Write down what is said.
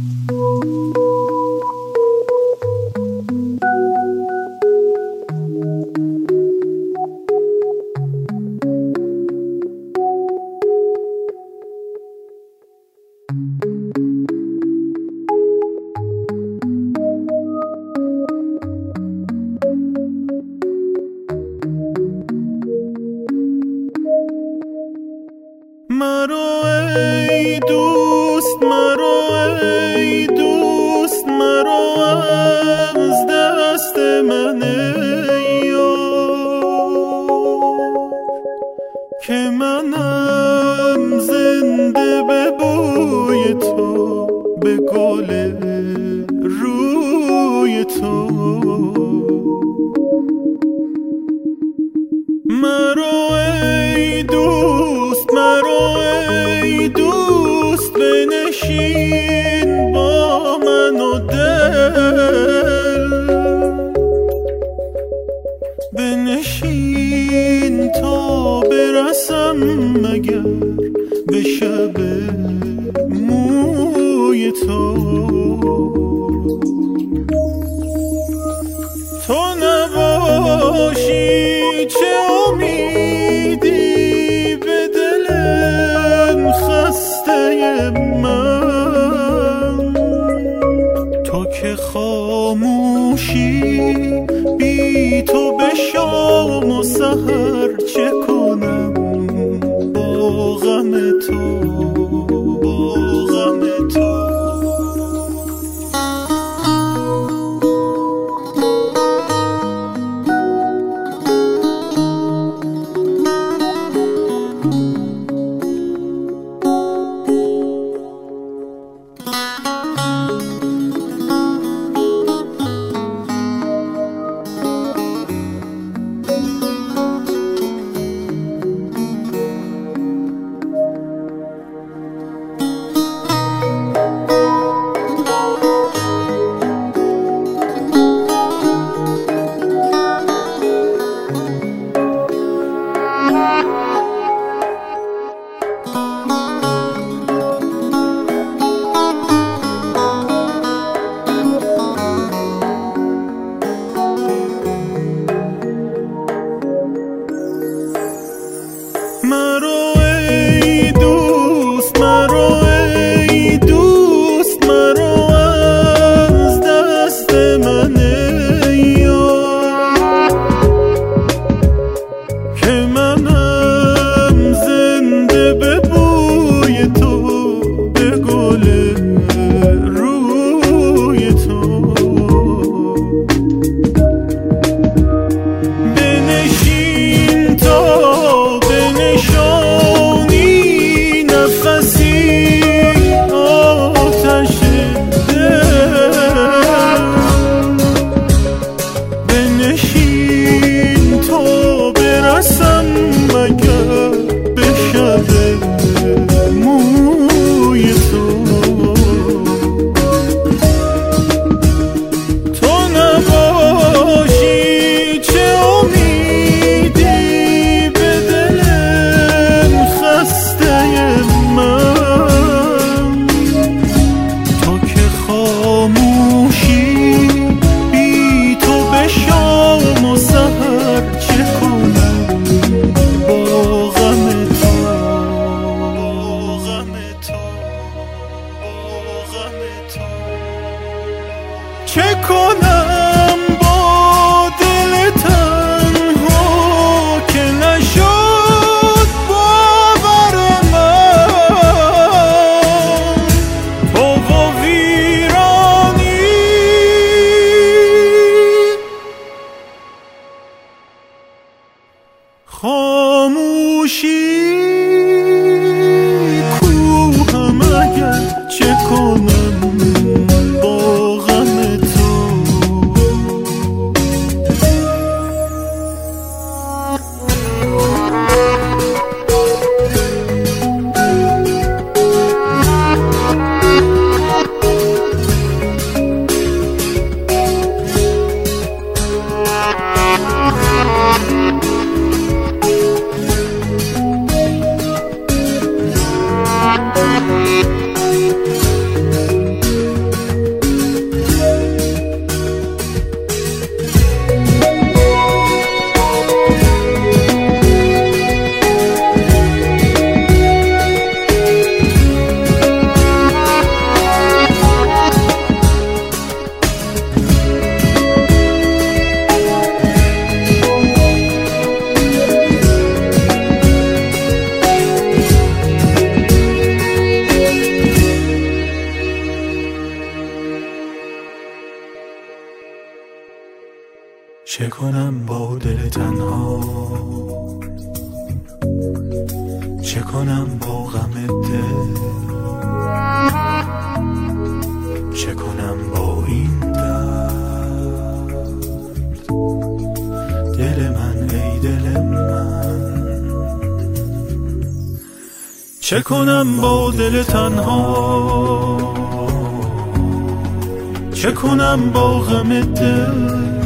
مرو ای دوست، مرو ای دوست، مرو از دست من که منم زنده به بوی تو، به گل روی تو. مرو ای دوست، مرو ای دوست، بنشین با من و دل، بنشین تا برسم مگر به شب موی تو. تو نباشی چه امیدی به دل خسته من، تو که خاموشی بی تو به شام و سحر چه کنم با غم تو، با غم تو. مرو ای دوست، مرو ای دوست، مرو از دست من که منم زنده به بوی تو، به گل روی تو. بنشین تا بنشانی نفسی آتش دل، بنشین تا برسم مگر به شب موی تو. تو نباشی چه امیدی به دلم خسته من، تو که خاموشی بی تو به شام و سحر چه کنم با غم تو، با غم تو، با غم تو. چه کنم با دل تنها که نشد باور من، تو و ویرانی خاموشی کوهم اگر چه کنم با غم تو. چه کنم با دل تنها، چه کنم با غم دل، چه کنم با این درد. دل من ای دل من، چه کنم با دل تنها، چه کنم با غم دل،